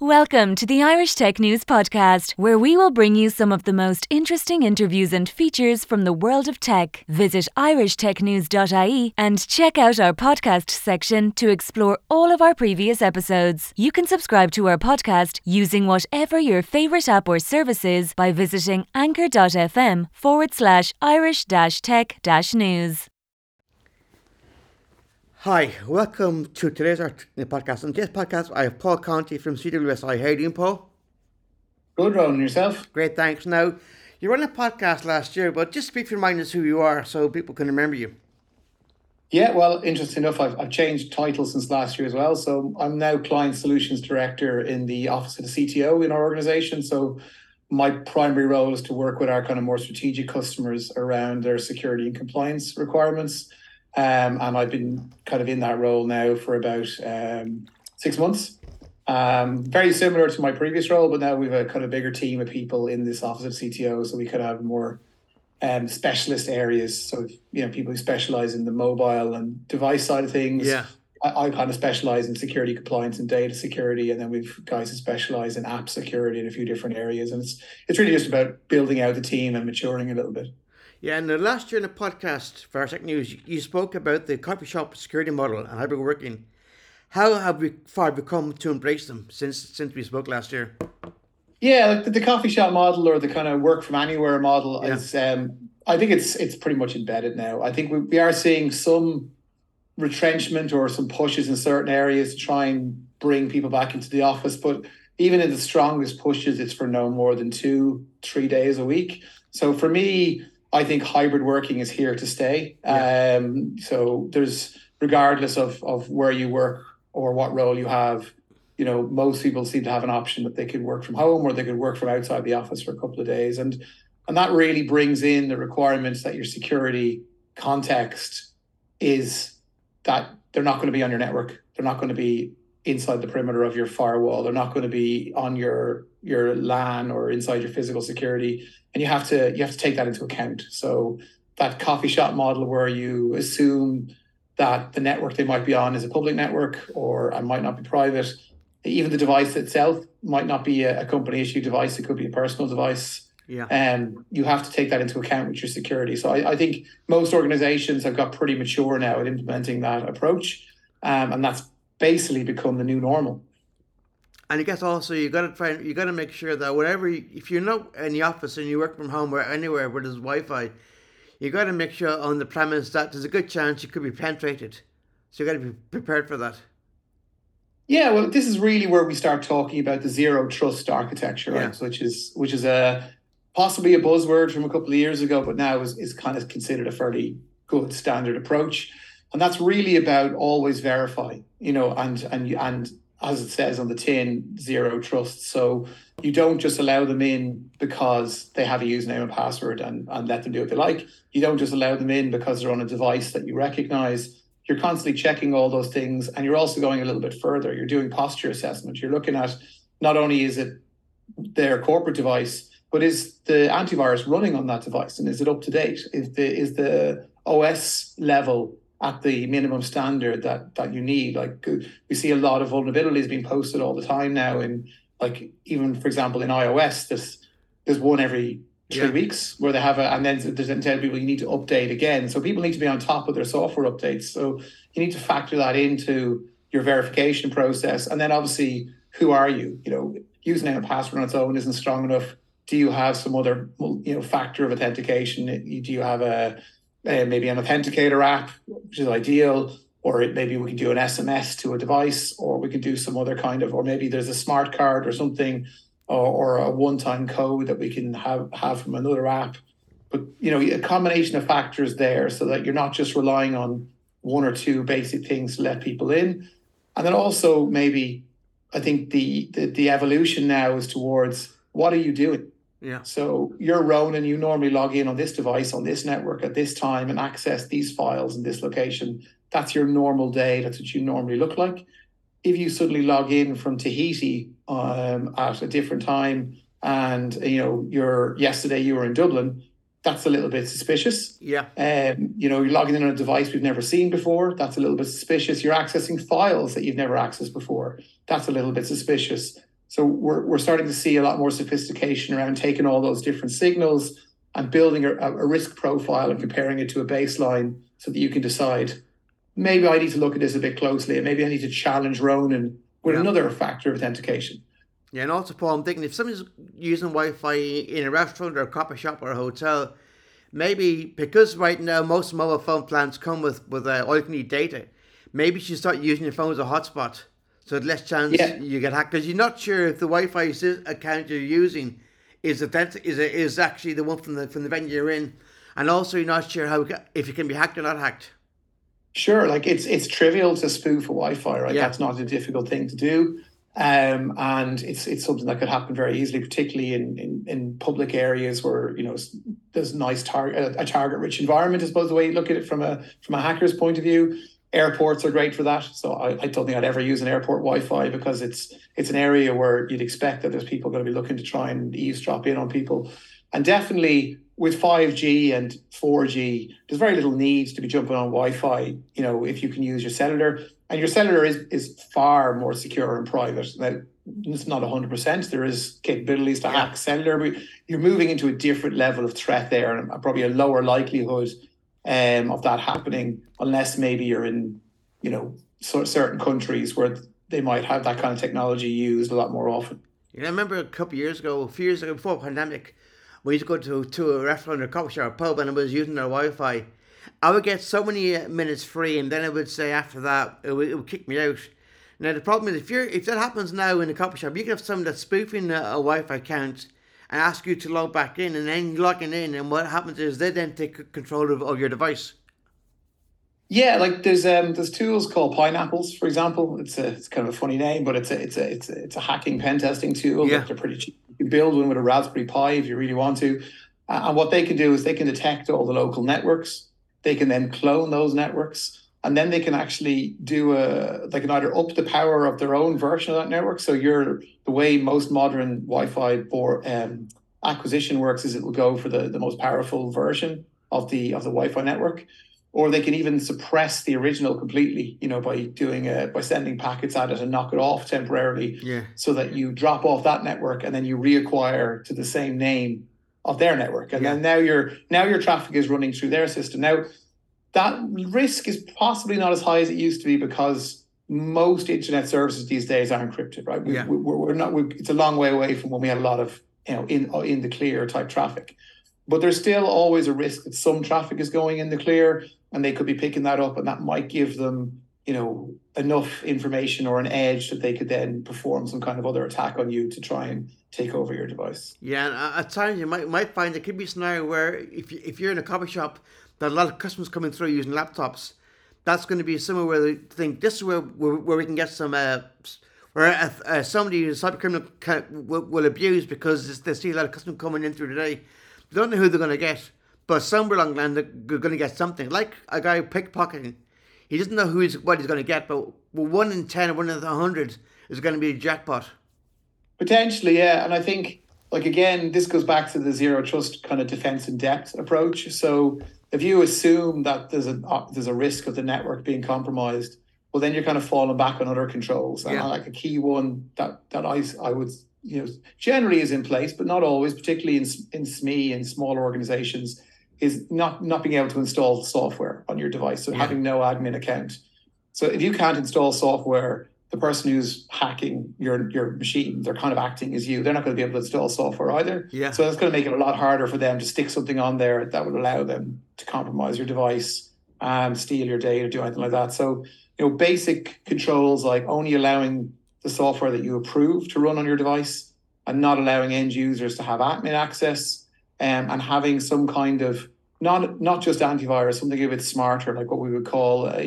Welcome to the Irish Tech News Podcast, where we will bring you some of the most interesting interviews and features from the world of tech. Visit irishtechnews.ie and check out our podcast section to explore all of our previous episodes. You can subscribe to our podcast using whatever your favourite app or service is by visiting anchor.fm/Irish-tech-news. Hi, welcome to today's podcast. On today's podcast, I have Paul Conti from CWSI. How are you doing, Paul? Good, Ronan. Yourself? Great, thanks. Now, you ran a podcast last year, but just briefly remind us who you are so people can remember you. Yeah, well, interesting enough, I've changed title since last year as well. So I'm now Client Solutions Director in the Office of the CTO in our organization. So my primary role is to work with our kind of more strategic customers around their security and compliance requirements. And I've been kind of in that role now for about 6 months. Very similar to my previous role, but now we've a kind of bigger team of people in this Office of CTO, so we could have more specialist areas. So, people who specialize in the mobile and device side of things. Yeah. I kind of specialize in security, compliance, and data security, and then we've guys who specialize in app security in a few different areas. And it's really just about building out the team and maturing a little bit. Yeah, and last year in the podcast for Irish Tech News, you spoke about the coffee shop security model and hybrid working. How have we come to embrace them since we spoke last year? Yeah, the coffee shop model or the kind of work from anywhere model is, I think it's pretty much embedded now. I think we are seeing some retrenchment or some pushes in certain areas to try and bring people back into the office. But even in the strongest pushes, it's for no more than 2-3 days a week. So for me, I think hybrid working is here to stay. Yeah. So there's, regardless of where you work or what role you have, most people seem to have an option that they could work from home or they could work from outside the office for a couple of days. And that really brings in the requirements that your security context is that they're not going to be on your network. They're not going to be inside the perimeter of your firewall. They're not going to be on your LAN or inside your physical security. And you have to take that into account. So that coffee shop model where you assume that the network they might be on is a public network or it might not be private. Even the device itself might not be a company issued device. It could be a personal device. Yeah. You have to take that into account with your security. So I think most organizations have got pretty mature now at implementing that approach. And that's basically become the new normal. And I guess also you got to make sure that if you're not in the office and you work from home or anywhere where there's Wi-Fi, you got to make sure on the premise that there's a good chance you could be penetrated. So you got to be prepared for that. Yeah, well, this is really where we start talking about the zero trust architecture, right? Yeah. Which is possibly a buzzword from a couple of years ago, but now is kind of considered a fairly good standard approach. And that's really about always verify, and as it says on the tin, zero trust. So you don't just allow them in because they have a username and password and let them do what they like. You don't just allow them in because they're on a device that you recognize. You're constantly checking all those things, and you're also going a little bit further. You're doing posture assessment. You're looking at not only is it their corporate device, but is the antivirus running on that device, and is it up to date? Is the OS level at the minimum standard that you need? Like, we see a lot of vulnerabilities being posted all the time now. In, like, even for example in iOS, there's one every 3 weeks where they have and then there's tell people you need to update again. So people need to be on top of their software updates. So you need to factor that into your verification process. And then obviously, who are you? Username and password on its own isn't strong enough. Do you have some other factor of authentication? Do you have maybe an authenticator app, which is ideal, or maybe we can do an SMS to a device, or we can do some other kind of, or maybe there's a smart card or something, or a one-time code that we can have from another app. But a combination of factors there, so that you're not just relying on one or two basic things to let people in. And then also maybe I think the evolution now is towards, what are you doing? Yeah. So you're Ronan, you normally log in on this device, on this network at this time and access these files in this location. That's your normal day. That's what you normally look like. If you suddenly log in from Tahiti at a different time and yesterday you were in Dublin, that's a little bit suspicious. Yeah. You're logging in on a device we've never seen before. That's a little bit suspicious. You're accessing files that you've never accessed before. That's a little bit suspicious. So we're starting to see a lot more sophistication around taking all those different signals and building a risk profile and comparing it to a baseline so that you can decide, maybe I need to look at this a bit closely, and maybe I need to challenge Ronan with another factor of authentication. Yeah, and also, Paul, I'm thinking if somebody's using Wi-Fi in a restaurant or a coffee shop or a hotel, maybe because right now most mobile phone plans come with all you can eat data, maybe you should start using your phone as a hotspot, so there's less chance you get hacked, because you're not sure if the Wi-Fi account you're using is actually the one from the venue you're in, and also you're not sure if you can be hacked or not hacked. Sure, like it's trivial to spoof a Wi-Fi, right? Yeah. That's not a difficult thing to do. And it's something that could happen very easily, particularly in public areas where there's nice a target-rich environment. I suppose the way you look at it from a hacker's point of view. Airports are great for that. So I don't think I'd ever use an airport Wi-Fi, because it's an area where you'd expect that there's people going to be looking to try and eavesdrop in on people. And definitely with 5G and 4G, there's very little need to be jumping on Wi-Fi, if you can use your cellular. And your cellular is far more secure and private. Now, it's not 100%. There is capabilities to hack cellular, but you're moving into a different level of threat there, and probably a lower likelihood of that happening, unless maybe you're in, certain countries where they might have that kind of technology used a lot more often. I remember a few years ago, before the pandemic, we used to go to a restaurant or a coffee shop or pub, and I was using their Wi-Fi. I would get so many minutes free, and then it would say after that it would kick me out. Now the problem is, if that happens now in a coffee shop, you can have someone that's spoofing a Wi-Fi account and ask you to log back in, and then logging in, and what happens is they then take control of your device. Yeah, like there's tools called Pineapples, for example. It's kind of a funny name, but it's a hacking pen testing tool. Yeah. They're pretty cheap. You can build one with a Raspberry Pi if you really want to. And what they can do is they can detect all the local networks. They can then clone those networks, and then they can actually they can either up the power of their own version of that network. So the way most modern Wi-Fi acquisition works is it will go for the most powerful version of the Wi-Fi network, or they can even suppress the original completely, by sending packets at it and knock it off temporarily, so that you drop off that network and then you reacquire to the same name of their network, and then now your traffic is running through their system. Now, that risk is possibly not as high as it used to be, because most internet services these days are encrypted, right? We're not. It's a long way away from when we had a lot of in the clear type traffic, but there's still always a risk that some traffic is going in the clear, and they could be picking that up, and that might give them enough information or an edge that they could then perform some kind of other attack on you to try and take over your device. Yeah, and at times you might find there could be a scenario where if you're in a coffee shop, that a lot of customers coming through using laptops, that's going to be somewhere where they think this is where we can get some where somebody, a cyber criminal, will abuse, because they see a lot of customers coming in through the day. They don't know who they're going to get, but somewhere along the line they're going to get something, like a guy pickpocketing. He doesn't know what he's going to get, but 1 in 10 or 1 in 100 is going to be a jackpot. Potentially, yeah. And I think, again, this goes back to the zero trust kind of defense in depth approach. So if you assume that there's a risk of the network being compromised, well, then you're kind of falling back on other controls. And a key one that I would generally is in place, but not always, particularly in SME and smaller organizations, is not being able to install software on your device. So having no admin account. So if you can't install software, the person who's hacking your machine, they're kind of acting as you. They're not going to be able to install software either. Yeah. So that's going to make it a lot harder for them to stick something on there that would allow them to compromise your device and steal your data, do anything like that. So, basic controls like only allowing the software that you approve to run on your device, and not allowing end users to have admin access, and having some kind of not just antivirus, something a bit smarter, like what we would call an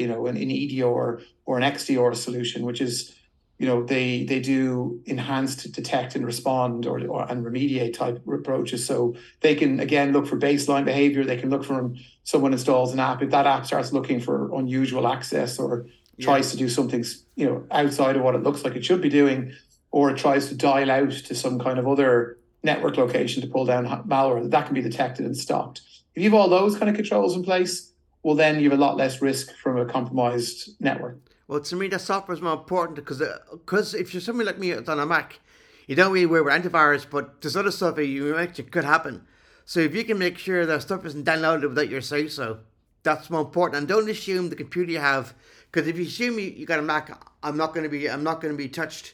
EDR or an XDR solution, which is they do enhanced detect and respond or and remediate type approaches. So they can again look for baseline behavior. They can look for when someone installs an app, if that app starts looking for unusual access or tries to do something outside of what it looks like it should be doing, or it tries to dial out to some kind of other network location to pull down malware, that can be detected and stopped. If you have all those kind of controls in place, well, then you have a lot less risk from a compromised network. Well, to me, that software is more important, because if you're somebody like me on a Mac, you don't really worry about antivirus, but there's other stuff that you mentioned could happen. So if you can make sure that stuff isn't downloaded without your say so, that's more important. And don't assume the computer you have, because if you assume you got a Mac, I'm not going to be touched.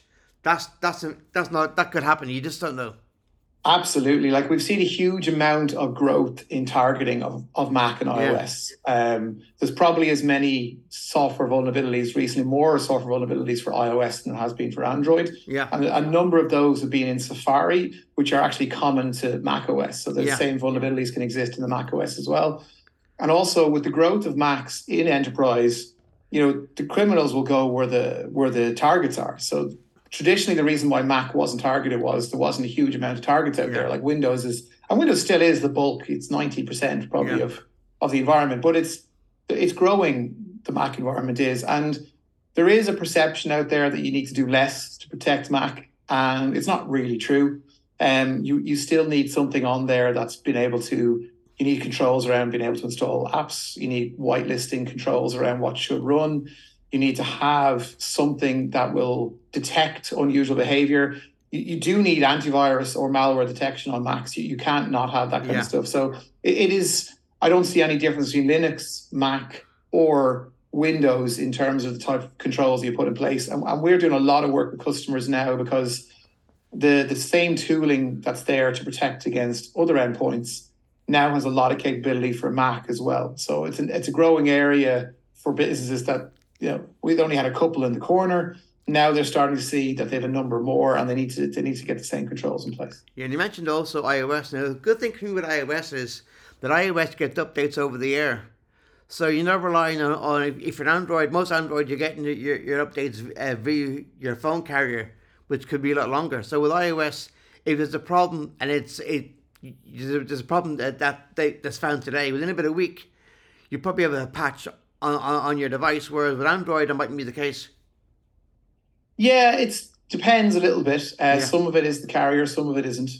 That could happen. You just don't know. Absolutely. Like we've seen a huge amount of growth in targeting of Mac and iOS. There's probably as many software vulnerabilities recently, more software vulnerabilities for iOS than there has been for Android. Yeah. And a number of those have been in Safari, which are actually common to Mac OS. So the same vulnerabilities can exist in the Mac OS as well. And also with the growth of Macs in enterprise, the criminals will go where the targets are. So traditionally, the reason why Mac wasn't targeted was there wasn't a huge amount of targets out there. Like Windows Windows still is the bulk. It's 90% probably of the environment, but it's growing. The Mac environment is, and there is a perception out there that you need to do less to protect Mac, and it's not really true. You still need something on there that's been able to. You need controls around being able to install apps. You need whitelisting controls around what should run. You need to have something that will detect unusual behavior. You do need antivirus or malware detection on Macs. You can't not have that kind of stuff. So it is, I don't see any difference between Linux, Mac, or Windows in terms of the type of controls you put in place. And we're doing a lot of work with customers now because the same tooling that's there to protect against other endpoints now has a lot of capability for Mac as well. So it's a growing area for businesses that, we'd only had a couple in the corner. Now they're starting to see that they have a number more, and they need to get the same controls in place. Yeah, and you mentioned also iOS. Now, the good thing with iOS is that iOS gets updates over the air. So you're not relying on if you're Android, most Android, you're getting your updates via your phone carrier, which could be a lot longer. So with iOS, if there's a problem and there's a problem that's found today, within about a week, you probably have a patch on your device, whereas with Android, that mightn't be the case. Yeah, it depends a little bit. Some of it is the carrier, some of it isn't.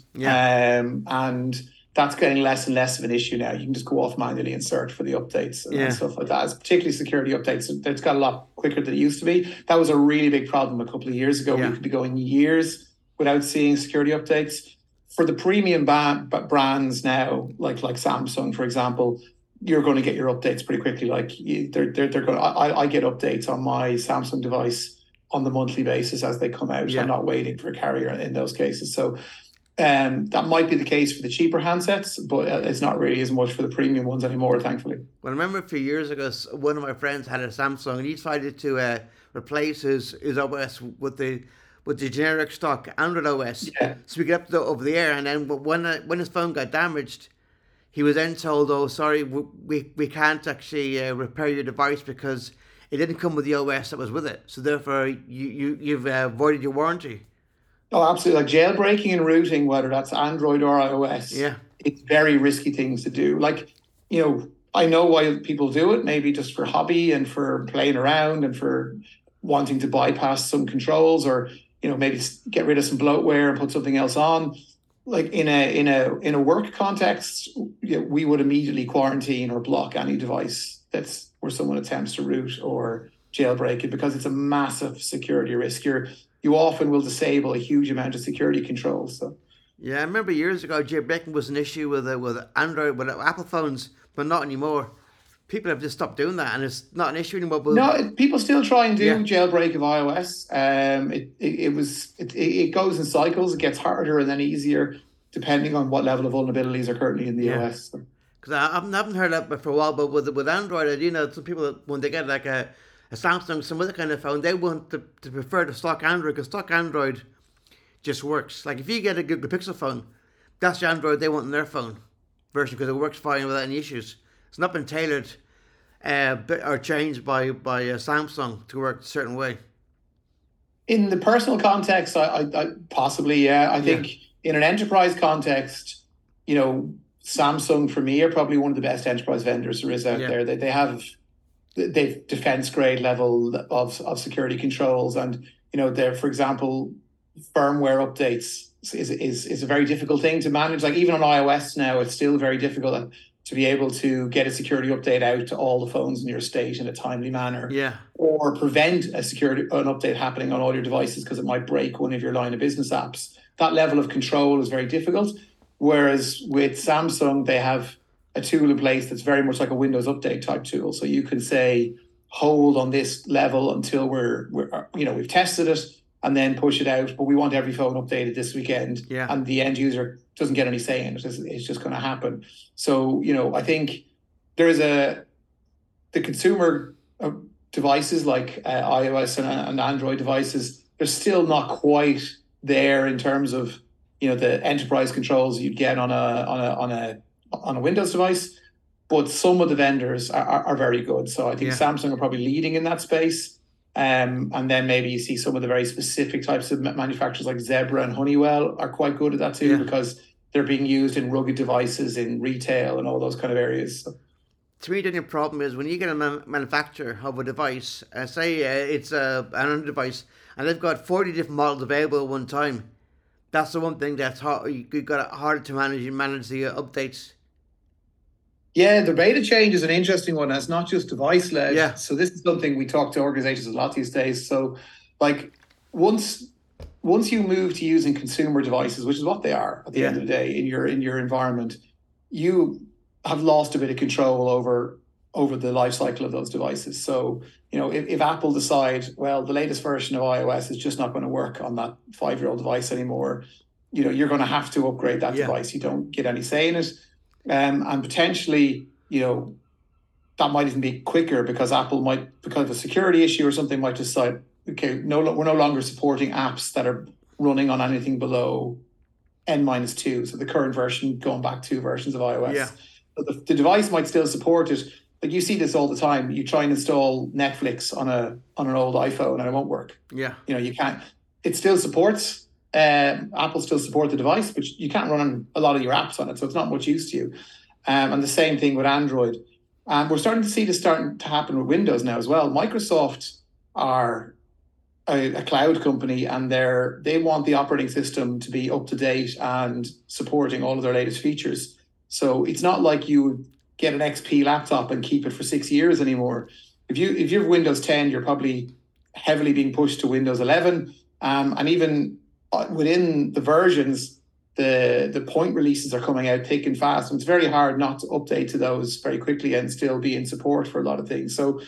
And that's getting less and less of an issue now. You can just go off manually and search for the updates and stuff like that. It's particularly security updates. It's got a lot quicker than it used to be. That was a really big problem a couple of years ago. We could be going years without seeing security updates. For the premium brands now, like Samsung, for example, you're going to get your updates pretty quickly. Like they're going. I get updates on my Samsung device on the monthly basis as they come out. I'm not waiting for a carrier in those cases. So that might be the case for the cheaper handsets, but it's not really as much for the premium ones anymore, thankfully. Well, I remember a few years ago, one of my friends had a Samsung, and he decided to replace his OS with the generic stock Android OS, so we could upload over the air. And then when his phone got damaged, he was then told, "Oh, sorry, we can't actually repair your device because it didn't come with the OS that was with it. So therefore, you've voided your warranty." Oh, absolutely. Like jailbreaking and rooting, whether that's Android or iOS, it's very risky things to do. Like, I know why people do it, maybe just for hobby and for playing around and for wanting to bypass some controls, or maybe get rid of some bloatware and put something else on. Like in a work context, we would immediately quarantine or block any device that's where someone attempts to root or jailbreak it, because it's a massive security risk. You often will disable a huge amount of security controls. So. Yeah, I remember years ago jailbreaking was an issue with Android, with Apple phones, but not anymore. People have just stopped doing that, and it's not an issue anymore. No, people still try and do jailbreak of iOS. It goes in cycles. It gets harder and then easier depending on what level of vulnerabilities are currently in the OS. Because I haven't heard that for a while, but with Android, I do know some people, when they get like a Samsung, some other kind of phone, they want to prefer the stock Android, because stock Android just works. Like if you get a Google Pixel phone, that's the Android they want in their phone version, because it works fine without any issues. It's not been tailored or changed by Samsung to work a certain way. In the personal context, I possibly, I think in an enterprise context, Samsung for me are probably one of the best enterprise vendors there is out there. They've defense grade level of security controls, and they're, for example, firmware updates is a very difficult thing to manage. Like even on iOS now, it's still very difficult to be able to get a security update out to all the phones in your estate in a timely manner, or prevent an update happening on all your devices because it might break one of your line of business apps. That level of control is very difficult. Whereas with Samsung, they have a tool in place that's very much like a Windows Update type tool. So you can say, hold on this level until we've tested it, and then push it out. But we want every phone updated this weekend, and the end user doesn't get any say in it. It's just going to happen. So I think there is the consumer devices like iOS and Android devices. They're still not quite there in terms of the enterprise controls you'd get on a Windows device, but some of the vendors are very good. So I think Samsung are probably leading in that space. And then maybe you see some of the very specific types of manufacturers like Zebra and Honeywell are quite good at that too, because they're being used in rugged devices in retail and all those kind of areas. So. To me, the only problem is when you get a manufacturer of a device, say it's an Android device, and they've got 40 different models available at one time. That's the one thing that's hard. You've got it harder to manage the updates. Yeah, the beta change is an interesting one. It's not just device led. Yeah. So this is something we talk to organizations a lot these days. So, like once you move to using consumer devices, which is what they are at the end of the day in your environment, you have lost a bit of control over the life cycle of those devices. So, if Apple decide, well, the latest version of iOS is just not going to work on that 5-year-old device anymore, you're going to have to upgrade that device. You don't get any say in it. And potentially, that might even be quicker because Apple might, because of a security issue or something, might decide, okay, we're no longer supporting apps that are running on anything below N-2. So the current version, going back 2 versions of iOS. Yeah. But the device might still support it. Like you see this all the time. You try and install Netflix on an old iPhone and it won't work. Yeah. You can't. It still supports. Apple still support the device, but you can't run a lot of your apps on it, so it's not much use to you. And the same thing with Android. We're starting to see this starting to happen with Windows now as well. Microsoft are a cloud company, and they want the operating system to be up to date and supporting all of their latest features. So it's not like you get an XP laptop and keep it for 6 years anymore. If you have Windows 10, you're probably heavily being pushed to Windows 11, and even within the versions, the point releases are coming out thick and fast, and it's very hard not to update to those very quickly and still be in support for a lot of things. So,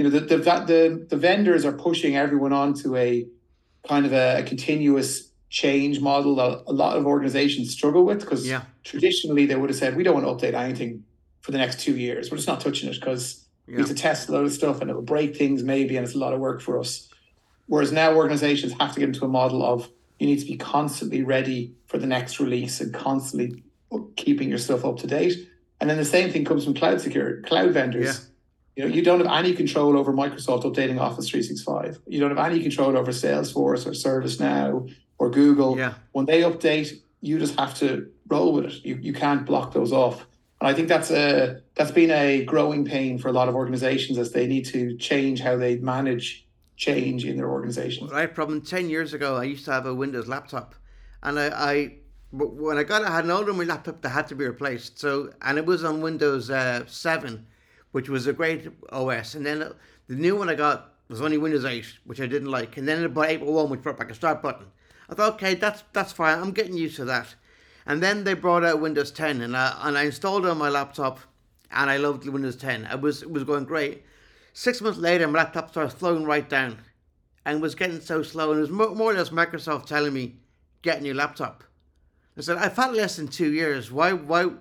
the vendors are pushing everyone onto a kind of a continuous change model that a lot of organizations struggle with, because traditionally they would have said, we don't want to update anything for the next 2 years. We're just not touching it because we have to test a load of stuff and it will break things maybe, and it's a lot of work for us. Whereas now organizations have to get into a model of, you need to be constantly ready for the next release and constantly keeping your stuff up to date. And then the same thing comes from cloud vendors. You don't have any control over Microsoft updating Office 365. You don't have any control over Salesforce or ServiceNow or Google. When they update, you just have to roll with it. You can't block those off. And I think that's been a growing pain for a lot of organizations as they need to change how they manage change in their organizations. Right, problem 10 years ago, I used to have a Windows laptop, and when I got it, I had an older laptop that had to be replaced. So, and it was on Windows 7, which was a great OS. And then the new one I got was only Windows 8, which I didn't like. And then I bought 8.1, which brought back a start button. I thought, okay, that's fine. I'm getting used to that. And then they brought out Windows 10, and I installed it on my laptop, and I loved Windows 10. It was going great. 6 months later, my laptop started slowing right down and was getting so slow. And it was more or less Microsoft telling me, get a new laptop. I said, I've had less than 2 years. Why?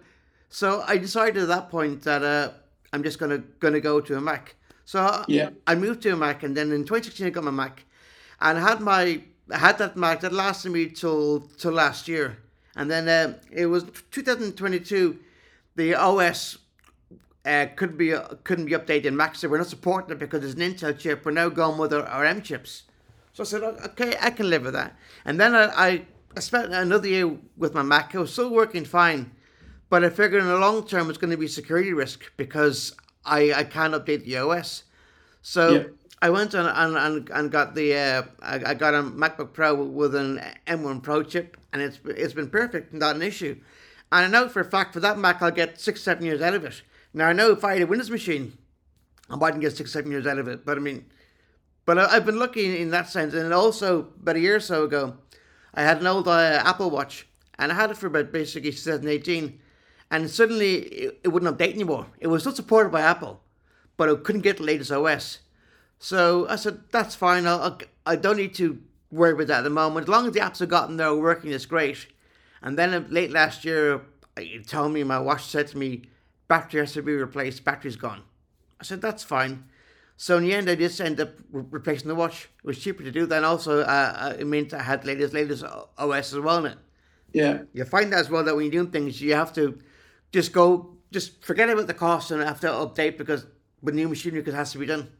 So I decided at that point that I'm just gonna go to a Mac. So I moved to a Mac, and then in 2016 I got my Mac, and I had that Mac that lasted me till last year. And then it was 2022, the OS couldn't be updated in Mac, so we're not supporting it because it's an Intel chip. We're now going with our M chips. So I said, okay, I can live with that. And then I spent another year with my Mac. It was still working fine, but I figured in the long term it's going to be a security risk because I can't update the OS. So I went and got I got a MacBook Pro with an M1 Pro chip, and it's been perfect, not an issue. And I know for a fact for that Mac I'll get 6-7 years out of it. Now I know if I had a Windows machine, I mightn't get 6-7 years out of it. But I mean, I've been lucky in that sense. And also about a year or so ago, I had an old Apple Watch, and I had it for about basically 2018, and suddenly it wouldn't update anymore. It was still supported by Apple, but it couldn't get the latest OS. So I said, that's fine. I don't need to worry about that at the moment. As long as the apps have gotten there working, it's great. And then late last year, it told me, my watch said to me, battery has to be replaced, battery's gone. I said, that's fine. So in the end, I just ended up replacing the watch. It was cheaper to do that. And also, it meant I had latest OS as well in it. Yeah. You find that as well, that when you're doing things, you have to just forget about the cost and have to update, because with new machinery, because it has to be done.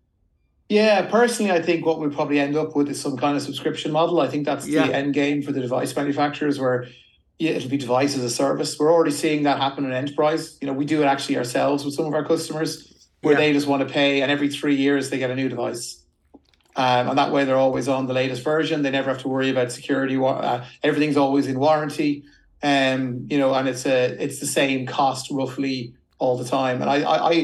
Yeah, personally, I think what we'll probably end up with is some kind of subscription model. I think that's the end game for the device manufacturers, where it'll be device as a service. We're already seeing that happen in enterprise. We do it actually ourselves with some of our customers, where they just want to pay, and every 3 years they get a new device. And that way they're always on the latest version. They never have to worry about security. Everything's always in warranty. And it's the same cost roughly all the time. And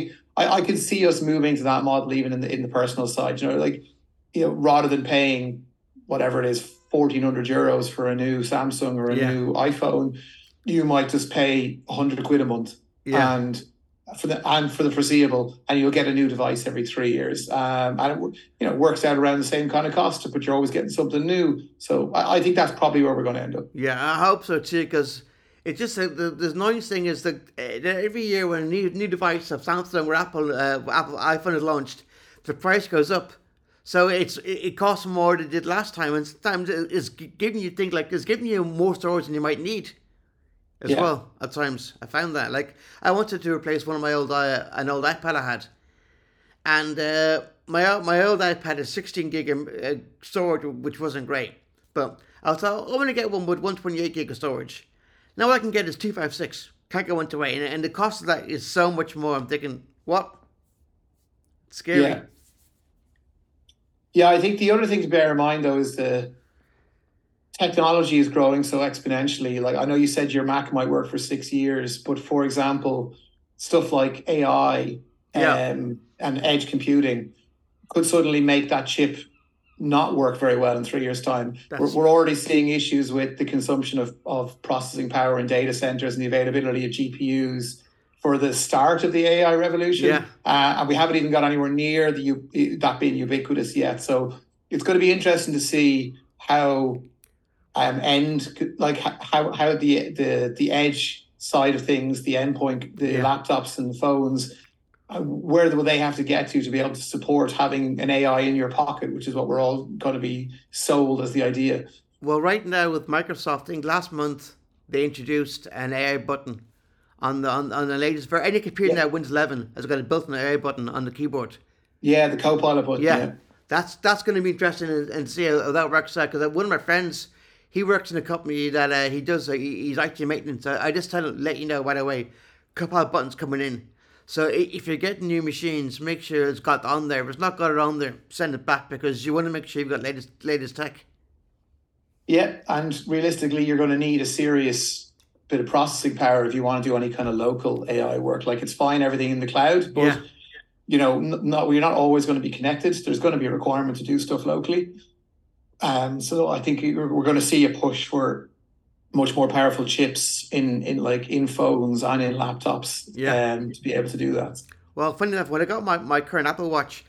I can see us moving to that model even in the personal side. Rather than paying whatever it is, €1,400 for a new Samsung or a new iPhone, you might just pay £100 a month, and for the foreseeable, and you'll get a new device every 3 years. And it works out around the same kind of cost, but you're always getting something new. So I think that's probably where we're going to end up. Yeah, I hope so too, because it's just the nice thing is that every year when a new device of Samsung or Apple iPhone is launched, the price goes up. So it costs more than it did last time, and sometimes it's giving you more storage than you might need as well. At times, I found that I wanted to replace one of my old an old iPad I had, and my old iPad is 16 gig storage, which wasn't great. But I thought I'm going to get one with 128 gig of storage. Now all I can get is 256. Can't go 128, and the cost of that is so much more. I'm thinking, what? It's scary. Yeah. Yeah, I think the other thing to bear in mind, though, is the technology is growing so exponentially. Like, I know you said your Mac might work for 6 years, but for example, stuff like AI and edge computing could suddenly make that chip not work very well in 3 years' time. We're already seeing issues with the consumption of processing power in data centers and the availability of GPUs for the start of the AI revolution. And we haven't even got anywhere near that being ubiquitous yet. So it's going to be interesting to see how how the edge side of things, the endpoint, the laptops and the phones, where will they have to get to be able to support having an AI in your pocket, which is what we're all going to be sold as the idea. Well, right now with Microsoft, I think last month they introduced an AI button on the latest version. Any computer now, Windows 11 has got a built-in AI button on the keyboard. Yeah, the Copilot button. Yeah. That's going to be interesting and see how that works out. Because one of my friends, he works in a company that he's IT maintenance. I just let you know right away, Copilot button's coming in. So if you're getting new machines, make sure it's got on there. If it's not got it on there, send it back, because you want to make sure you've got latest tech. Yeah, and realistically, you're going to need a serious bit of processing power if you want to do any kind of local AI work. Like, it's fine, everything in the cloud, but we're not always going to be connected. There's going to be a requirement to do stuff locally. So I think we're going to see a push for much more powerful chips in phones and in laptops to be able to do that. Well, funny enough, when I got my current Apple Watch,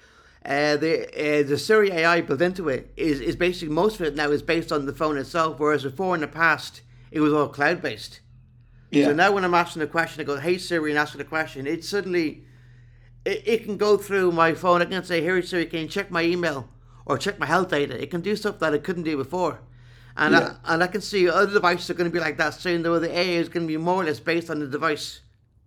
the Siri AI built into it is basically, most of it now is based on the phone itself, whereas before in the past it was all cloud based. Yeah. So now when I'm asking a question, I go, "Hey Siri," and asking a question. It suddenly it can go through my phone. I can say, "Hey Siri, can you check my email or check my health data?" It can do stuff that it couldn't do before. And I can see other devices are going to be like that soon, though the AI is going to be more or less based on the device.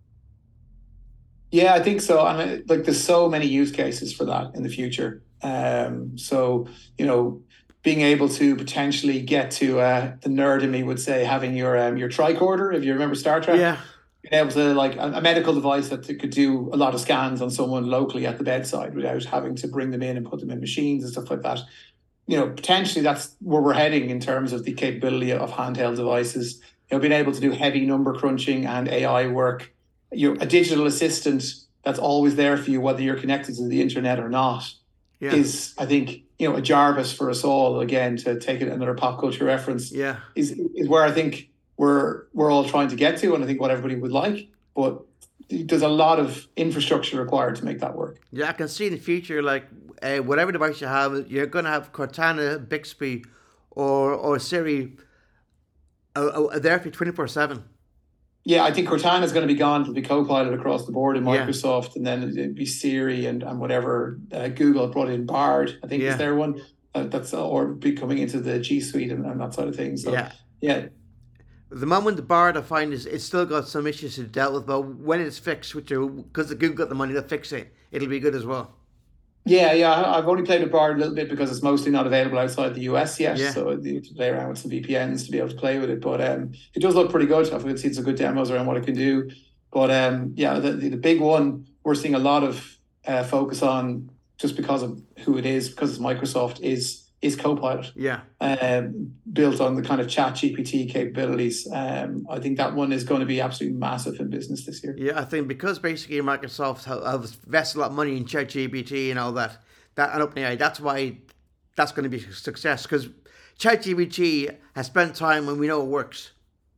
Yeah, I think so. And there's so many use cases for that in the future. So, being able to potentially get to the nerd in me would say having your tricorder, if you remember Star Trek. Yeah. Being able to, like, a medical device that could do a lot of scans on someone locally at the bedside without having to bring them in and put them in machines and stuff like that. Potentially that's where we're heading in terms of the capability of handheld devices. being able to do heavy number crunching and AI work, a digital assistant that's always there for you, whether you're connected to the internet or not, is, I think, a Jarvis for us all. Again, to take it another pop culture reference, is where I think we're all trying to get to, and I think what everybody would like, but there's a lot of infrastructure required to make that work. Yeah, I can see in the future, like whatever device you have, you're going to have Cortana, Bixby, or Siri there for 24/7. Yeah, I think Cortana is going to be gone. It'll be Copilot across the board in Microsoft, and then it'll be Siri and whatever. Google brought in Bard, I think is their one. That's or be coming into the G Suite and that side of things. So, yeah. The moment the Bard, I find, is it's still got some issues to deal with, but when it's fixed, because the Google got the money to fix it, it'll be good as well. Yeah, I've only played with Bard a little bit because it's mostly not available outside the US yet. So you have to play around with some VPNs to be able to play with it. But it does look pretty good. I've seen some good demos around what it can do. But the big one we're seeing a lot of focus on, just because of who it is, because it's Microsoft, is Copilot. Built on the kind of ChatGPT capabilities. I think that one is going to be absolutely massive in business this year. Yeah, I think because basically Microsoft have invested a lot of money in ChatGPT and all that and OpenAI, that's why that's going to be a success, because ChatGPT has spent time when we know it works.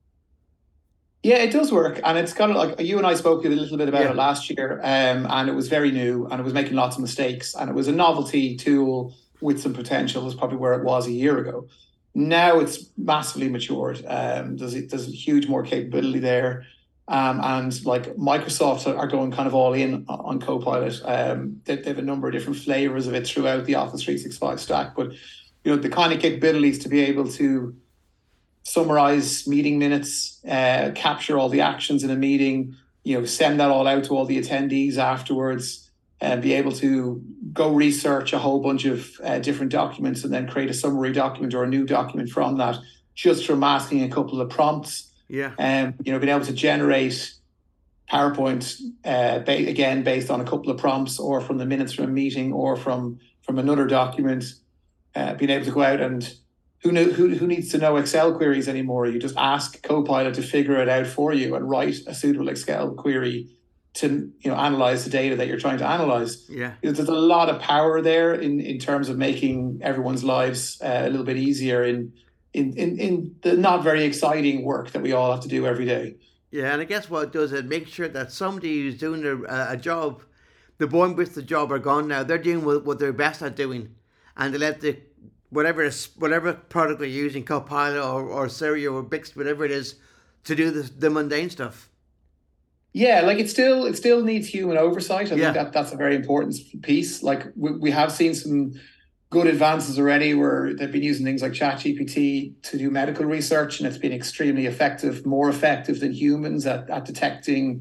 Yeah, it does work, and it's kind of like you and I spoke a little bit about it last year, and it was very new, and it was making lots of mistakes, and it was a novelty tool with some potential. Is probably where it was a year ago. Now it's massively matured. There's huge more capability there, and like Microsoft are going kind of all in on Copilot. They have a number of different flavors of it throughout the Office 365 stack, but the kind of capabilities to be able to summarize meeting minutes, capture all the actions in a meeting, send that all out to all the attendees afterwards, and be able to go research a whole bunch of different documents and then create a summary document or a new document from that, just from asking a couple of prompts. Being able to generate PowerPoint, again, based on a couple of prompts, or from the minutes from a meeting, or from another document, being able to go out and who needs to know Excel queries anymore? You just ask Copilot to figure it out for you and write a suitable Excel query to analyze the data that you're trying to analyze. There's a lot of power there in terms of making everyone's lives a little bit easier in the not very exciting work that we all have to do every day. Yeah, and I guess what it does is make sure that somebody who's doing a job, the boring bits of the job are gone now. They're doing what they're best at doing, and they let whatever product they're using, Copilot or Siri or Bixby, whatever it is, to do the mundane stuff. Yeah, like it still needs human oversight. I think that's a very important piece. Like we have seen some good advances already where they've been using things like ChatGPT to do medical research, and it's been extremely effective, more effective than humans at detecting,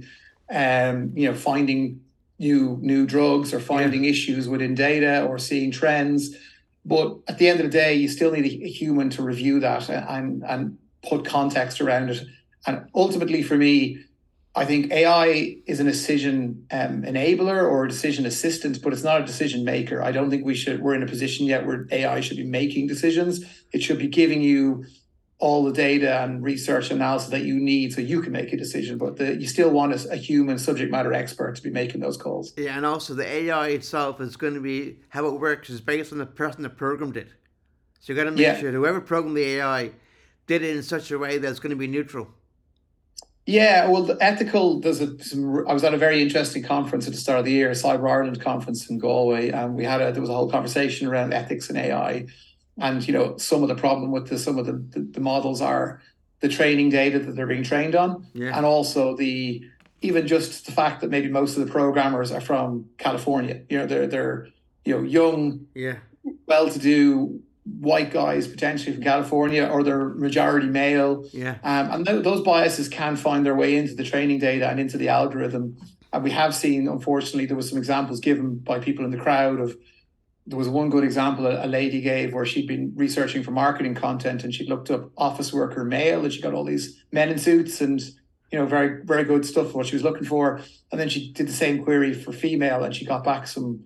finding new drugs or finding issues within data or seeing trends. But at the end of the day, you still need a human to review that and put context around it. And ultimately, for me, I think AI is a decision enabler or a decision assistant, but it's not a decision maker. I don't think we're in a position yet where AI should be making decisions. It should be giving you all the data and research analysis that you need so you can make a decision. But you still want a human subject matter expert to be making those calls. Yeah, and also the AI itself is going to be, how it works is based on the person that programmed it. So you got to make sure whoever programmed the AI did it in such a way that it's going to be neutral. Yeah, well, the ethical, I was at a very interesting conference at the start of the year, a Cyber Ireland conference in Galway, and there was a whole conversation around ethics and AI. And, some of the problem with some of the models are the training data that they're being trained on. And also even just the fact that maybe most of the programmers are from California. They're young, well-to-do white guys potentially from California, or they're majority male. And those biases can find their way into the training data and into the algorithm. And we have seen, unfortunately, there was some examples given by people in the crowd there was one good example a lady gave where she'd been researching for marketing content, and she looked up office worker male, and she got all these men in suits and, very, very good stuff, what she was looking for. And then she did the same query for female, and she got back some,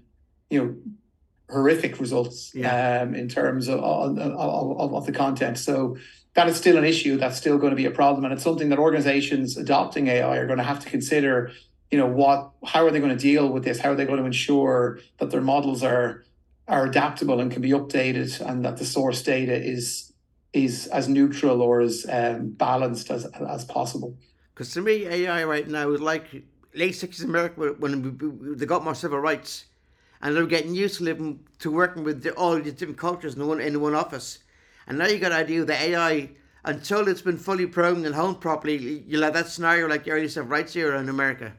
horrific results in terms of the content. So that is still an issue. That's still going to be a problem. And it's something that organizations adopting AI are going to have to consider, how are they going to deal with this? How are they going to ensure that their models are adaptable and can be updated, and that the source data is as neutral or as balanced as possible? Because to me, AI right now is like late 60s America when they got more civil rights, and they were getting used to working with all these different cultures in one office. And now you got the idea that AI, until it's been fully programmed and honed properly, you'll have that scenario like the early civil rights era in America.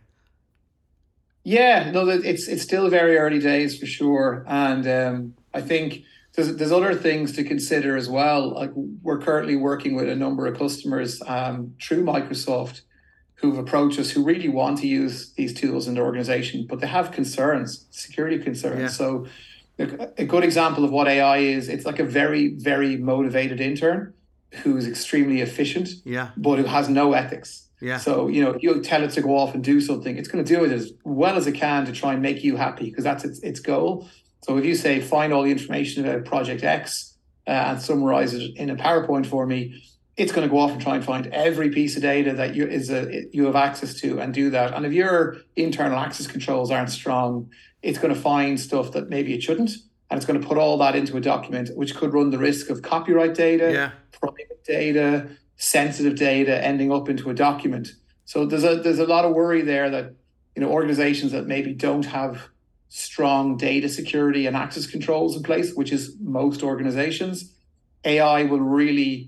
Yeah, no, it's still very early days for sure, and I think there's other things to consider as well. Like, we're currently working with a number of customers through Microsoft who've approached us, who really want to use these tools in their organization, but they have concerns, security concerns. Yeah. So a good example of what AI is, it's like a very, very motivated intern who's extremely efficient, but who has no ethics. Yeah. So, if you tell it to go off and do something, it's going to do it as well as it can to try and make you happy, because that's its goal. So if you say, find all the information about Project X and summarize it in a PowerPoint for me, it's going to go off and try and find every piece of data that you have access to and do that. And if your internal access controls aren't strong, it's going to find stuff that maybe it shouldn't. And it's going to put all that into a document, which could run the risk of copyright data, private data, sensitive data ending up into a document. So there's a lot of worry there that, organizations that maybe don't have strong data security and access controls in place, which is most organizations, AI will really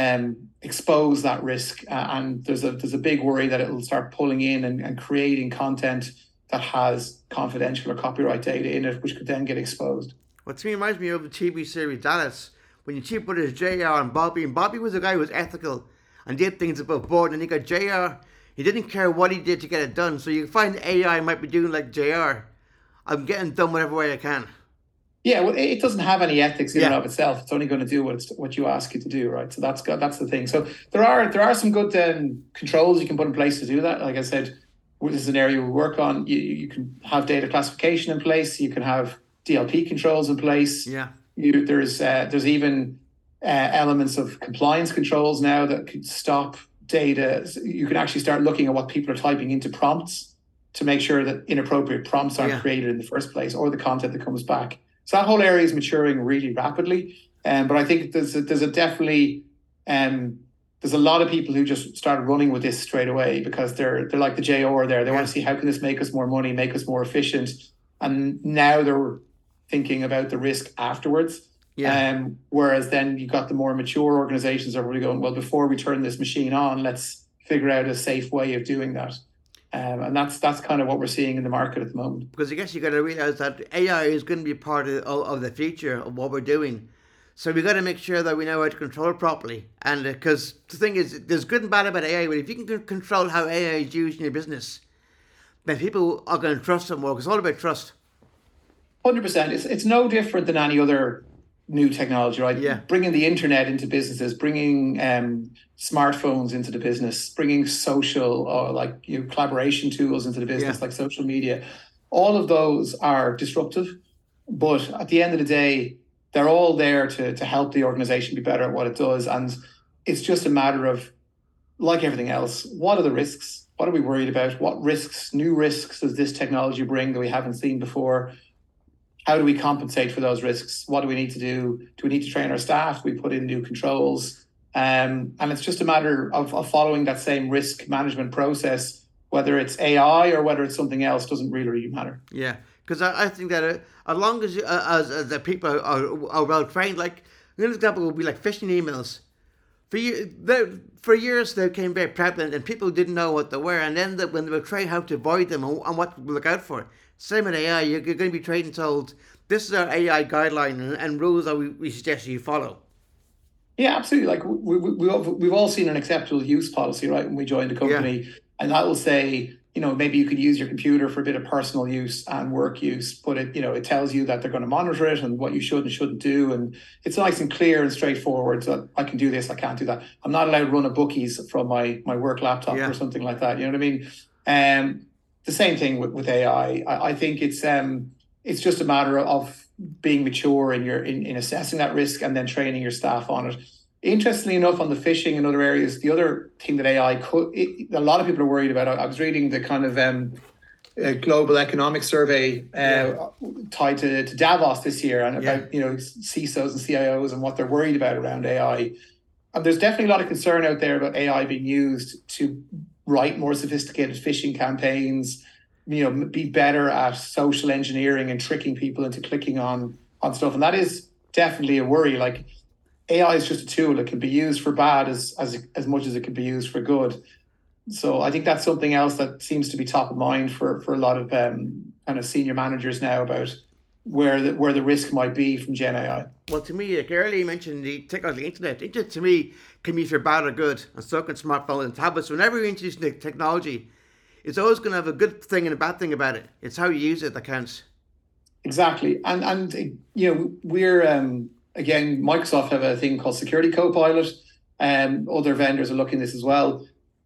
expose that risk. And there's a big worry that it will start pulling in and creating content that has confidential or copyright data in it, which could then get exposed. What to me reminds me of the TV series Dallas, when you see brothers JR and Bobby was a guy who was ethical and did things above board, and you got JR, he didn't care what he did to get it done. So you find AI might be doing like JR. I'm getting done whatever way I can. Yeah, well, it doesn't have any ethics in and of itself. It's only going to do what you ask it to do, right? So that's the thing. So there are some good controls you can put in place to do that. Like I said, this is an area we work on. You can have data classification in place. You can have DLP controls in place. Yeah. There's even elements of compliance controls now that could stop data. You can actually start looking at what people are typing into prompts to make sure that inappropriate prompts aren't created in the first place, or the content that comes back. So that whole area is maturing really rapidly. But I think there's a lot of people who just started running with this straight away, because they're like the JR there. They want to see, how can this make us more money, make us more efficient? And now they're thinking about the risk afterwards. Whereas then you got the more mature organizations that are really going, well, before we turn this machine on, let's figure out a safe way of doing that. And that's kind of what we're seeing in the market at the moment. Because I guess you got to realize that AI is going to be part of the future of what we're doing. So we got to make sure that we know how to control it properly. And because the thing is, there's good and bad about AI, but if you can control how AI is used in your business, then people are going to trust it more, because it's all about trust. 100%. It's no different than any other new technology, right? Yeah. Bringing the internet into businesses, bringing smartphones into the business, bringing social or collaboration tools into the business, like social media. All of those are disruptive, but at the end of the day, they're all there to help the organization be better at what it does. And it's just a matter of, like everything else, what are the risks? What are we worried about? What risks, new risks, does this technology bring that we haven't seen before? How do we compensate for those risks? What do we need to do? Do we need to train our staff? Do we put in new controls? And it's just a matter of following that same risk management process, whether it's AI or whether it's something else, doesn't really matter. Yeah, because I think that as long as the people are well trained, like an example would be like phishing emails. For years they became very prevalent, and people didn't know what they were, and then when they were trained how to avoid them and what to look out for. Same with AI, you're going to be trained and told, this is our AI guideline and rules that we suggest you follow. Yeah, absolutely. Like we've all seen an acceptable use policy, right? When we joined the company, and that will say, maybe you could use your computer for a bit of personal use and work use, but it tells you that they're going to monitor it and what you should and shouldn't do. And it's nice and clear and straightforward. So I can do this, I can't do that. I'm not allowed to run a bookies from my work laptop or something like that. You know what I mean? The same thing with AI. I think it's just a matter of being mature in assessing that risk and then training your staff on it. Interestingly enough, on the phishing and other areas, the other thing that AI could, a lot of people are worried about. I was reading the kind of global economic survey tied to Davos this year, and about CISOs and CIOs and what they're worried about around AI. And there's definitely a lot of concern out there about AI being used to write more sophisticated phishing campaigns, be better at social engineering and tricking people into clicking on stuff. And that is definitely a worry. Like, AI is just a tool. It can be used for bad as much as it can be used for good. So I think that's something else that seems to be top of mind for a lot of kind of senior managers now, about where the risk might be from Gen AI. Well, to me, like earlier you mentioned the technology internet. Internet to me can be for bad or good, and so can smartphones and tablets. Whenever you're introducing the technology, it's always going to have a good thing and a bad thing about it. It's how you use it that counts. Exactly, and we're again, Microsoft have a thing called Security Copilot, and other vendors are looking at this as well.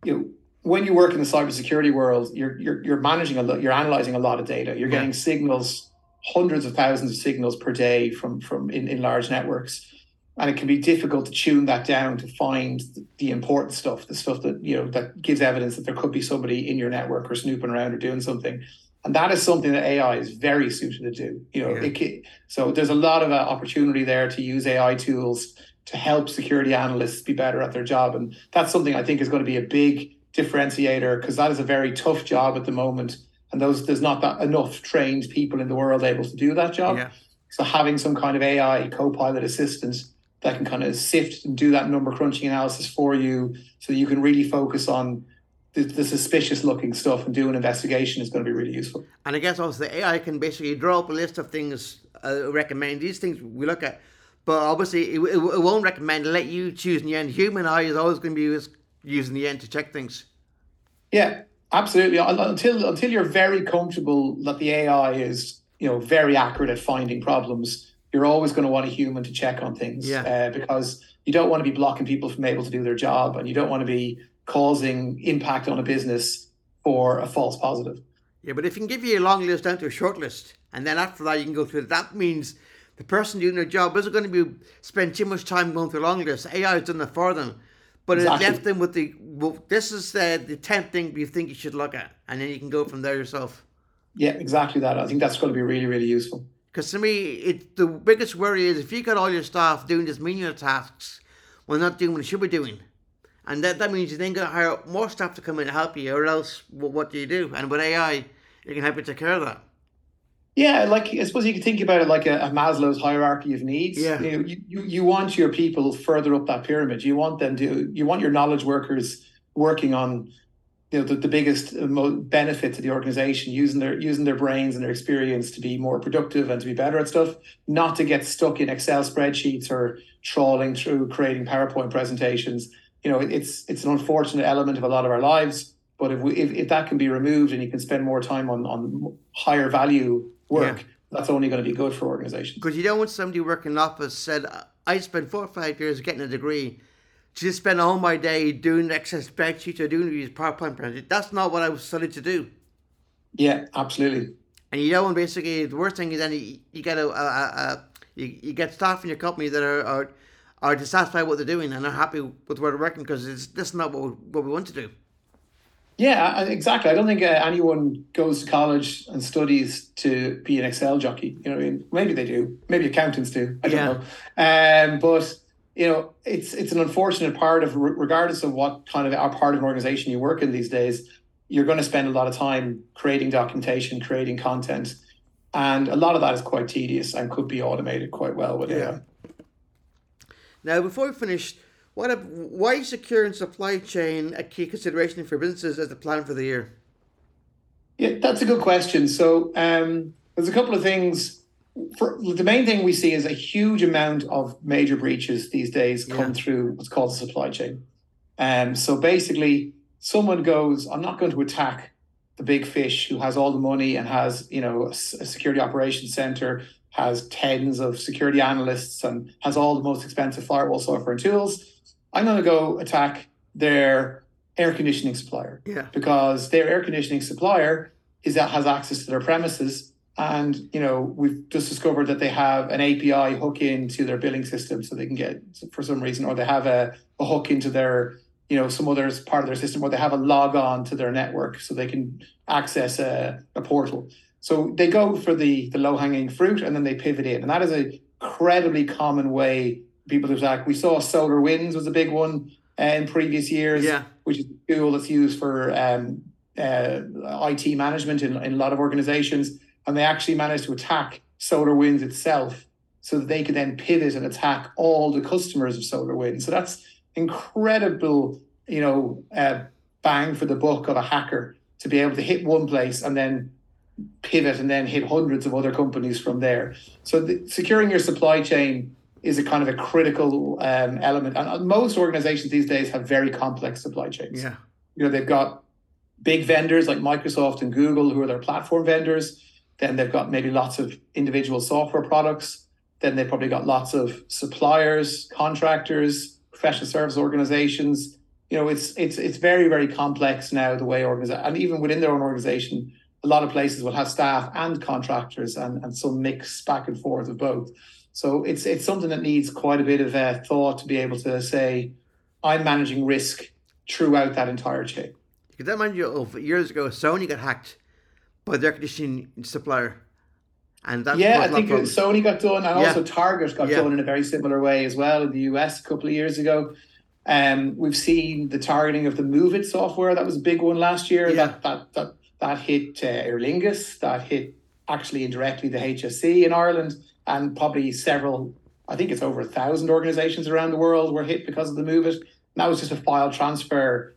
When you work in the cybersecurity world, you're managing you're analyzing a lot of data. You're getting signals, hundreds of thousands of signals per day from in large networks, and it can be difficult to tune that down to find the important stuff, the stuff that that gives evidence that there could be somebody in your network or snooping around or doing something. And that is something that AI is very suited to do. So there's a lot of opportunity there to use AI tools to help security analysts be better at their job, and that's something I think is going to be a big differentiator, because that is a very tough job at the moment, and there's not that enough trained people in the world able to do that job. So having some kind of AI co-pilot assistant that can kind of sift and do that number crunching analysis for you, so you can really focus on the suspicious looking stuff and do an investigation, is going to be really useful. And I guess also the AI can basically draw up a list of things, recommend these things we look at, but obviously it won't recommend, let you choose in the end. Human eye is always going to be used in the end to check things. Yeah, absolutely. Until you're very comfortable that the AI is very accurate at finding problems, you're always going to want a human to check on things. Because you don't want to be blocking people from able to do their job, and you don't want to be causing impact on a business for a false positive. Yeah, but if you can give you a long list down to a short list, and then after that you can go through it, that means the person doing their job isn't going to spend too much time going through a long list. AI has done that for them. But exactly. It left them with this is the 10th thing you think you should look at, and then you can go from there yourself. Yeah, exactly that. I think that's going to be really, really useful. Because to me, the biggest worry is if you got all your staff doing just menial tasks, while not doing what they should be doing. And that means you then got to hire more staff to come in and help you, or else what do you do? And with AI, it can help you take care of that. Yeah, like I suppose you could think about it like a Maslow's hierarchy of needs. Yeah. You want your people further up that pyramid. You want your knowledge workers working on the biggest benefit to the organization, using their brains and their experience to be more productive and to be better at stuff, not to get stuck in Excel spreadsheets or trawling through creating PowerPoint presentations. It's an unfortunate element of a lot of our lives, but if that can be removed and you can spend more time on higher value work, that's only going to be good for organizations. Because you don't want somebody working in an office said, I spent 4 or 5 years getting a degree to just spend all my day doing Excel spreadsheets or doing these PowerPoint presentations. That's not what I was studied to do. Yeah, absolutely. And you don't want, basically, the worst thing is then you get you get staff in your company that are dissatisfied with what they're doing and are happy with where they're working, because that's not what we want to do. Yeah, exactly. I don't think anyone goes to college and studies to be an Excel jockey. Maybe they do. Maybe accountants do. I don't know. But it's an unfortunate part of, regardless of what kind of part of an organization you work in these days, you're going to spend a lot of time creating documentation, creating content, and a lot of that is quite tedious and could be automated quite well with AI. Now, before we finish, why is securing supply chain a key consideration for businesses as they plan for the year? Yeah, that's a good question. So there's a couple of things. The main thing we see is a huge amount of major breaches these days come through what's called the supply chain. So basically, someone goes, I'm not going to attack the big fish who has all the money and has a security operations center, has tens of security analysts, and has all the most expensive firewall software and tools. I'm going to go attack their air conditioning supplier, because their air conditioning supplier has access to their premises And, we've just discovered that they have an API hook into their billing system so they can get, for some reason, or they have a hook into their, some other part of their system, or they have a log on to their network so they can access a portal. So they go for the low hanging fruit and then they pivot in. And that is a incredibly common way people to attack. We saw SolarWinds was a big one in previous years, which is a tool that's used for IT management in a lot of organizations. And they actually managed to attack SolarWinds itself so that they could then pivot and attack all the customers of SolarWinds. So that's incredible, bang for the buck of a hacker to be able to hit one place and then pivot and then hit hundreds of other companies from there. So securing your supply chain is a kind of a critical element. And most organizations these days have very complex supply chains. Yeah. They've got big vendors like Microsoft and Google who are their platform vendors. Then they've got maybe lots of individual software products. Then they've probably got lots of suppliers, contractors, professional service organizations. It's very, very complex now, the way and even within their own organization, a lot of places will have staff and contractors and some mix back and forth of both. So it's something that needs quite a bit of thought to be able to say, I'm managing risk throughout that entire chain. Could that remind you of years ago, Sony got hacked by their conditioning supplier? And that I think Sony got done, and also Target got done in a very similar way as well in the US a couple of years ago. We've seen the targeting of the MOVEit software. That was a big one last year. That hit Aer Lingus. That hit actually indirectly the HSE in Ireland, and probably several, I think it's over 1,000 organizations around the world were hit because of the MOVEit. And that was just a file transfer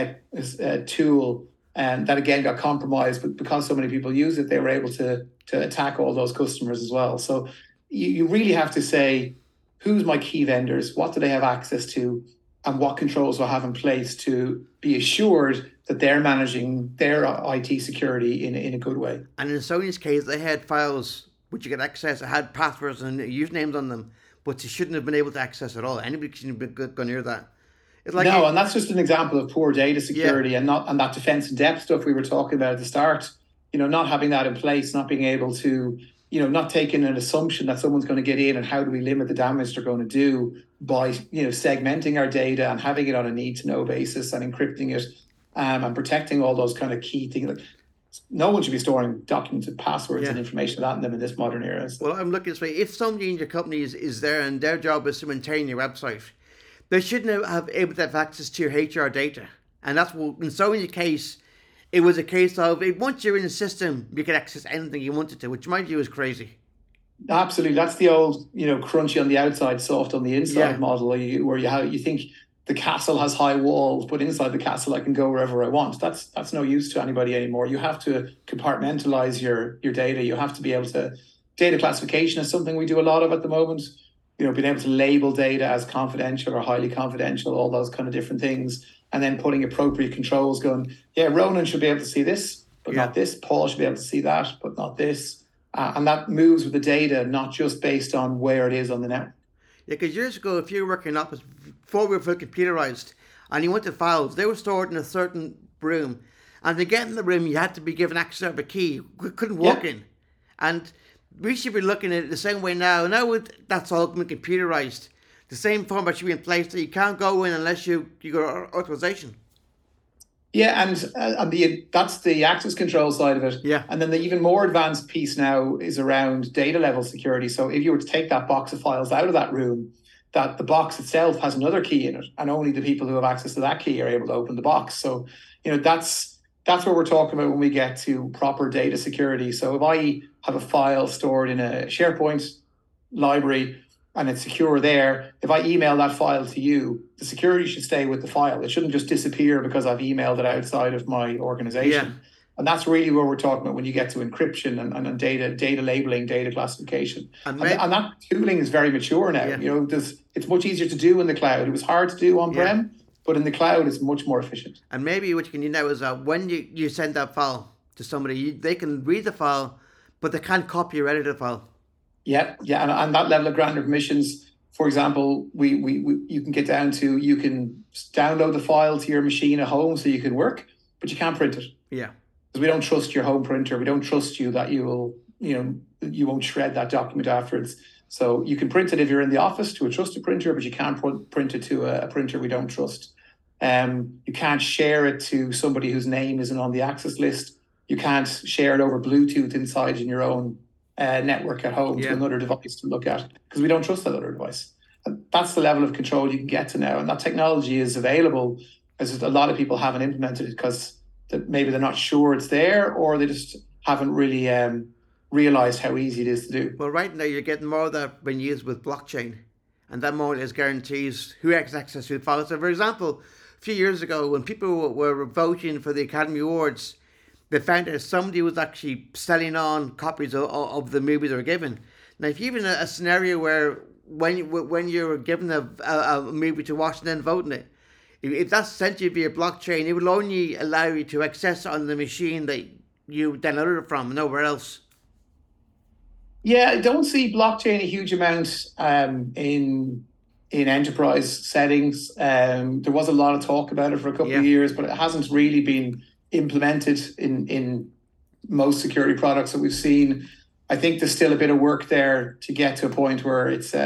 tool, and that again got compromised, but because so many people use it, they were able to attack all those customers as well. So you really have to say, who's my key vendors? What do they have access to? And what controls do I have in place to be assured that they're managing their IT security in a good way? And in Sony's case, they had files which you could access that had passwords and usernames on them, but you shouldn't have been able to access at all. Anybody shouldn't have gone near that. And that's just an example of poor data security and that defense in depth stuff we were talking about at the start. Not having that in place, not being able to, not taking an assumption that someone's going to get in, and how do we limit the damage they're going to do by, segmenting our data and having it on a need to know basis and encrypting it and protecting all those kind of key things. Like, no one should be storing documented passwords and information about them in this modern era. Well, I'm looking this way. If somebody in your company is there and their job is to maintain your website, they shouldn't have able to have access to your HR data. And that's what, in so many cases, it was a case of, once you're in the system, you can access anything you wanted to, which mind you is crazy. Absolutely. That's the old, crunchy on the outside, soft on the inside model, where you think the castle has high walls, but inside the castle I can go wherever I want. That's no use to anybody anymore. You have to compartmentalize your data. You have to be able to, data classification is something we do a lot of at the moment. Being able to label data as confidential or highly confidential, all those kind of different things, and then putting appropriate controls going, Ronan should be able to see this, but not this. Paul should be able to see that, but not this. And that moves with the data, not just based on where it is on the network. Yeah, because years ago, if you were working in an office, before we were fully computerized, and you wanted files, they were stored in a certain room. And to get in the room, you had to be given access to a key. You couldn't walk in. And we should be looking at it the same way now. Now that's all been computerized. The same format should be in place that you can't go in unless you got authorization. Yeah, and that's the access control side of it. Yeah. And then the even more advanced piece now is around data level security. So if you were to take that box of files out of that room, that the box itself has another key in it, and only the people who have access to that key are able to open the box. So, that's what we're talking about when we get to proper data security. So if I have a file stored in a SharePoint library and it's secure there, if I email that file to you, the security should stay with the file. It shouldn't just disappear because I've emailed it outside of my organization. Yeah. And that's really what we're talking about when you get to encryption and data labeling, data classification. And that tooling is very mature now. Yeah. It's much easier to do in the cloud. It was hard to do on-prem, but in the cloud, it's much more efficient. And maybe what you can do now is when you send that file to somebody, they can read the file, but they can't copy or edit the file. Yeah, and that level of granular permissions, for example, you can get down to, you can download the file to your machine at home so you can work, but you can't print it. Yeah. Because we don't trust your home printer. We don't trust you that you will you won't shred that document afterwards. So you can print it if you're in the office to a trusted printer, but you can't print it to a printer we don't trust. You can't share it to somebody whose name isn't on the access list. You can't share it over Bluetooth inside in your own network at home to another device to look at, because we don't trust that other device. And that's the level of control you can get to now. And that technology is available, as a lot of people haven't implemented it because maybe they're not sure it's there, or they just haven't really realized how easy it is to do. Well, right now you're getting more of that being used with blockchain, and that more or less guarantees who has access to the files. So, for example, a few years ago when people were voting for the Academy Awards, they found that somebody was actually selling on copies of the movies they were given. Now, if you're in a scenario where when you're given a movie to watch and then voting it, if that's sent to you via blockchain, it will only allow you to access it on the machine that you downloaded it from, nowhere else. Yeah, I don't see blockchain a huge amount in enterprise settings. There was a lot of talk about it for a couple of years, but it hasn't really been implemented in most security products that we've seen. I think there's still a bit of work there to get to a point where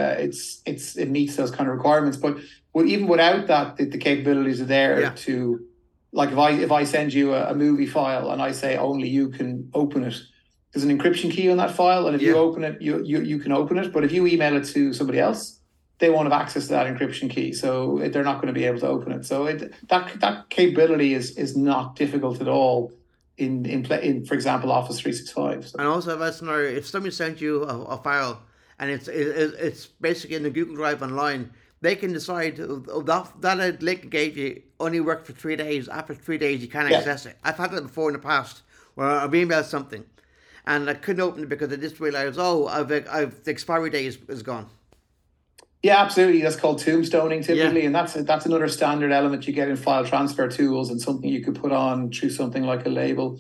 it meets those kind of requirements. But even without that, the capabilities are there to, like, if I send you a movie file and I say only you can open it, there's an encryption key on that file, and if you open it, you can open it. But if you email it to somebody else, they won't have access to that encryption key, so they're not going to be able to open it. So that capability is not difficult at all in for example, Office 365. So. And also, if somebody sent you a file and it's basically in the Google Drive online, they can decide that link gave you only worked for 3 days. After 3 days, you can't access it. I've had that before in the past where I've emailed something and I couldn't open it because I just realized, the expiry date is gone. Yeah, absolutely. That's called tombstoning typically, and that's another standard element you get in file transfer tools, and something you could put on through something like a label.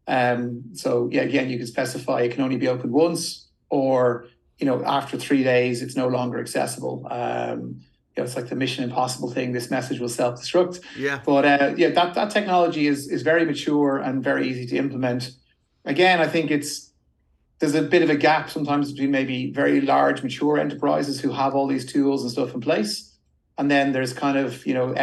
So again, you can specify it can only be opened once, or after 3 days, it's no longer accessible. It's like the Mission Impossible thing. This message will self-destruct. Yeah. But that technology is very mature and very easy to implement. Again, I think there's a bit of a gap sometimes between maybe very large, mature enterprises who have all these tools and stuff in place. And then there's kind of,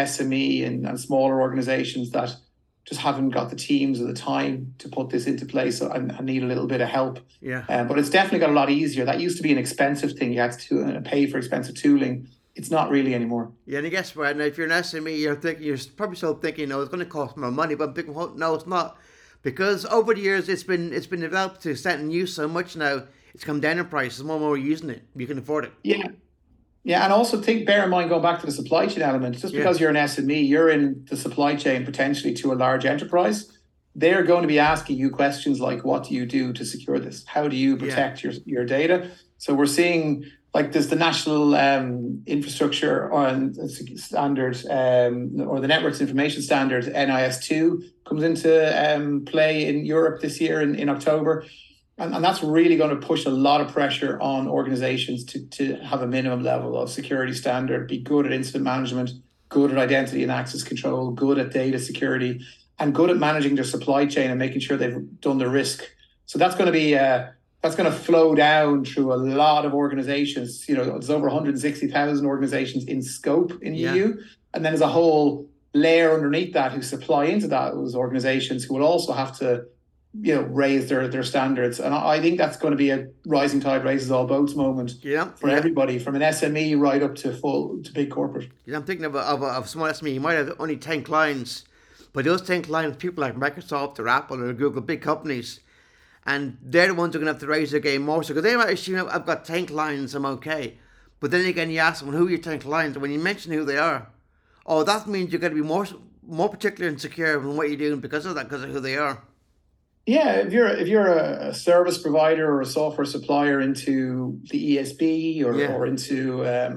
SME and smaller organizations that just haven't got the teams or the time to put this into place and need a little bit of help. Yeah. But it's definitely got a lot easier. That used to be an expensive thing. You had to pay for expensive tooling. It's not really anymore. Yeah, and I guess, Brad, now if you're an SME, you're probably still thinking, it's going to cost more money. But I'm thinking, no, it's not. Because over the years, it's been developed to set and use so much now, it's come down in price. There's more and more using it. You can afford it. Yeah. Yeah, and also bear in mind, going back to the supply chain element, just because you're an SME, you're in the supply chain potentially to a large enterprise. They're going to be asking you questions like, what do you do to secure this? How do you protect your data? So we're seeing, like, there's the National Infrastructure on Standard, or the Networks Information Standard, NIS2, comes into play in Europe this year in October. And that's really going to push a lot of pressure on organizations to have a minimum level of security standard, be good at incident management, good at identity and access control, good at data security, and good at managing their supply chain and making sure they've done the risk. So that's going to be that's going to flow down through a lot of organizations. There's over 160,000 organizations in scope in EU. And then there's a whole layer underneath that who supply into those organizations who will also have to, raise their standards. And I think that's going to be a rising tide raises all boats moment for everybody, from an SME right up to big corporate. Yeah, I'm thinking of a small SME. You might have only 10 clients, but those 10 clients, people like Microsoft or Apple or Google, big companies, and they're the ones who are going to have to raise their game more. So because they might assume, I've got 10 clients, I'm okay. But then again, you ask them, who are your 10 clients? And when you mention who they are, that means you're going to be more particular and secure in what you're doing because of who they are. Yeah, if you're a service provider or a software supplier into the ESB or into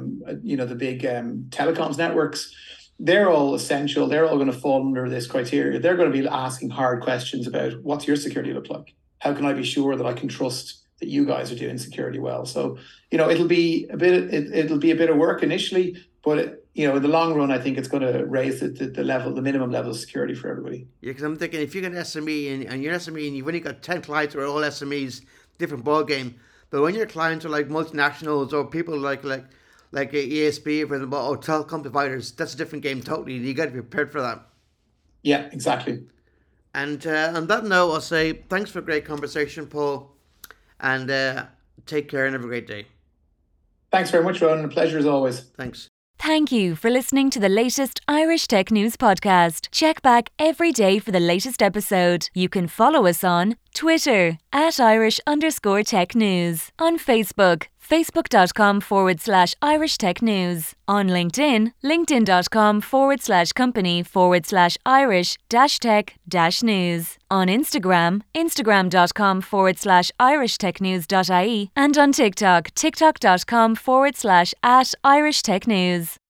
the big telecoms networks, they're all essential. They're all going to fall under this criteria. They're going to be asking hard questions about, what's your security look like? How can I be sure that I can trust that you guys are doing security well? So it'll be a bit of work initially, but in the long run, I think it's going to raise the minimum level of security for everybody. Yeah, because I'm thinking, if you're an SME and you're an SME and you've only got 10 clients who are all SMEs, different ball game. But when your clients are like multinationals or people like a ESB, for example, or telecom providers, that's a different game totally. You got to be prepared for that. Yeah, exactly. And on that note, I'll say thanks for a great conversation, Paul, and take care and have a great day. Thanks very much, Ronan. A pleasure as always. Thanks. Thank you for listening to the latest Irish Tech News podcast. Check back every day for the latest episode. You can follow us on Twitter @Irish_Tech News, on Facebook, facebook.com/Irish Tech News, on LinkedIn, linkedin.com/Irish-Tech-News, on Instagram, instagram.com/Irish Tech News.ie, and on TikTok, tiktok.com/@Irish Tech News.